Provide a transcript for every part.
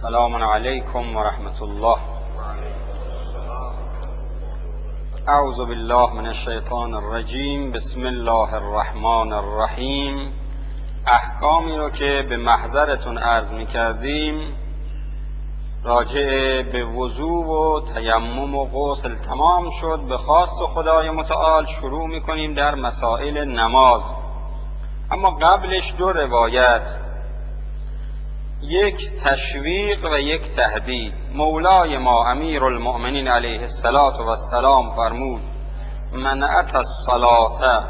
السلام علیکم و رحمت الله. اعوذ بالله من الشیطان الرجیم. بسم الله الرحمن الرحیم. احکامی رو که به محضرتون عرض می کردیم راجع به وضو و تیمم و غسل تمام شد. به خواست خدای متعال شروع می کنیم در مسائل نماز. اما قبلش دو روایت، یک تشویق و یک تهدید. مولای ما امیر المؤمنین علیه السلام فرمود: من اتى الصلاة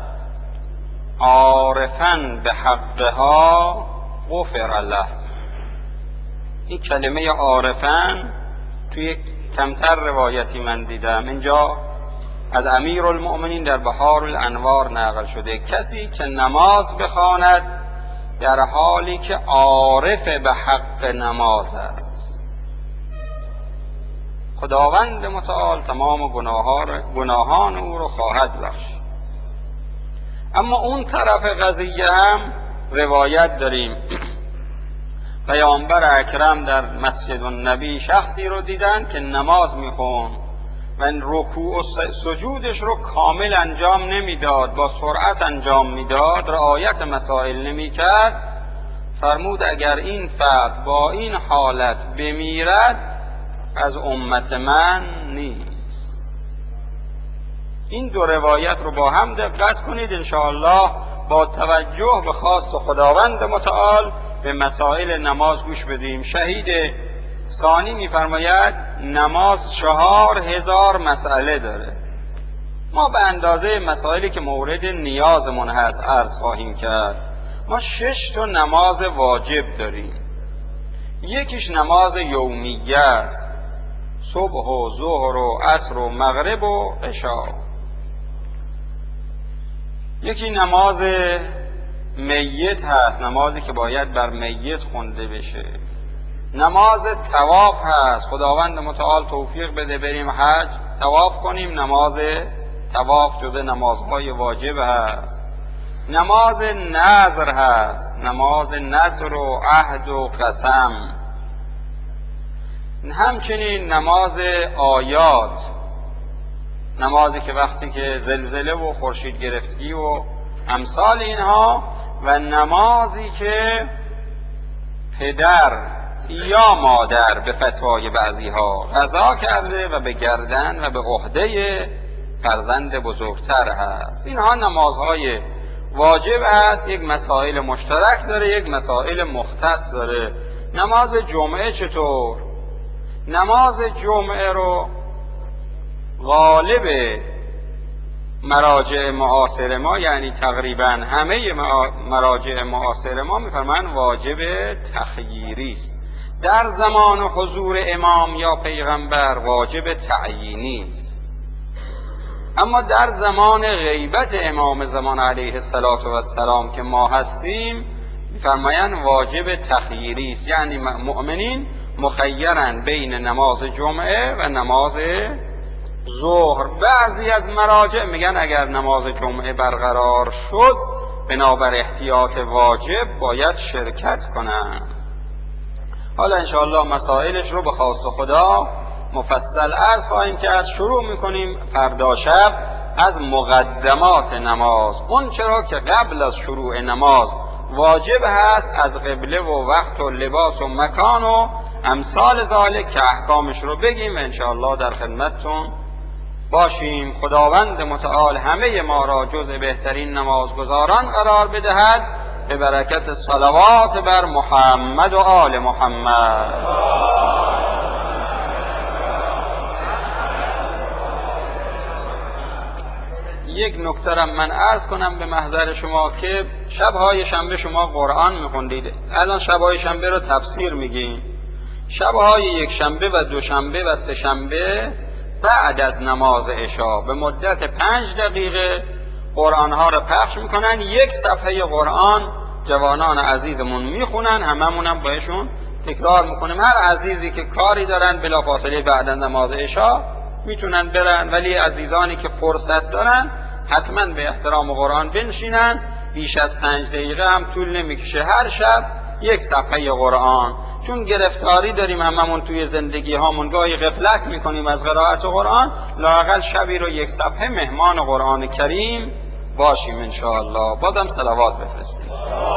عارفا بحقها غفر له. این کلمه عارفا توی یک کمتر روایتی من دیدم، اینجا از امیر المؤمنین در بحار الانوار نقل شده: کسی که نماز بخواند در حالی که عارف به حق نماز است، خداوند متعال تمام گناهان او رو خواهد بخشید. اما اون طرف قضیه هم روایت داریم. پیامبر اکرم در مسجد النبی شخصی رو دیدن که نماز میخوند و رکوع و سجودش رو کامل انجام نمیداد، با سرعت انجام میداد، رعایت مسائل نمیکرد. فرمود اگر این فرد با این حالت بمیرد از امت من نیست. این دو روایت رو با هم دقت کنید انشاءالله، با توجه به خواست خداوند متعال به مسائل نماز گوش بدیم. شهید ثانی میفرماید نماز 4000 مسئله داره. ما به اندازه مسائلی که مورد نیازمون هست عرض خواهیم کرد. ما 6 تا نماز واجب داریم. یکیش نماز یومیه است، صبح و ظهر و عصر و مغرب و عشا. یکی نماز میت هست، نمازی که باید بر میت خونده بشه. نماز طواف هست، خداوند متعال توفیق بده بریم حج طواف کنیم. نماز طواف جزء نمازهای واجب هست. نماز نذر هست، نماز نذر و عهد و قسم. همچنین نماز آیات، نمازی که وقتی که زلزله و خورشید گرفتگی و امثال اینها، و نمازی که پدر یا مادر به فتوای بعضی ها قضا کرده و به گردن و به عهده فرزند بزرگتر هست. اینها نمازهای واجب است. یک مسائل مشترک داره، یک مسائل مختص داره. نماز جمعه چطور؟ نماز جمعه رو غالب مراجع معاصر ما، یعنی تقریبا همه مراجع معاصر ما میفرمایند واجب تخییری است. در زمان حضور امام یا پیغمبر واجب تعیینی است. اما در زمان غیبت امام زمان علیه السلام که ما هستیم میفرمایند واجب تخییری است، یعنی مؤمنین مخیرن بین نماز جمعه و نماز ظهر. بعضی از مراجع میگن اگر نماز جمعه برقرار شد بنابر احتیاط واجب باید شرکت کنن. حالا انشاءالله مسائلش رو به خواست خدا مفصل عرض خواهیم کرد. شروع میکنیم فردا شب از مقدمات نماز، اون چرا که قبل از شروع نماز واجب هست، از قبله و وقت و لباس و مکان و امثال ذالک که احکامش رو بگیم و انشاءالله در خدمتتون باشیم. خداوند متعال همه ما را جزء بهترین نمازگزاران قرار بدهد به برکت صلوات بر محمد و آل محمد. یک نکته را من عرض کنم به محضر شما که شبهای شنبه شما قرآن میخوندید. الان شبهای شنبه رو تفسیر میگیم. شبهای یک شنبه و دوشنبه و سه شنبه بعد از نماز عشا به مدت 5 دقیقه قرآن ها رو پخش میکنن. یک صفحه قرآن جوانان عزیزمون میخونن، هممونم بایشون تکرار میکنیم. هر عزیزی که کاری دارن بلافاصله بعد از نماز عشا میتونن برن، ولی عزیزانی که فرصت دارن حتما به احترام قرآن بنشینن. بیش از 5 دقیقه هم طول نمیکشه. هر شب یک صفحه قرآن. چون گرفتاری داریم هممون توی زندگی هامون، گاهی غفلت میکنیم از قرائت قرآن، لااقل شبی رو 1 صفحه مهمان قرآن کریم باشیم انشاءالله. بازم صلوات بفرستیم.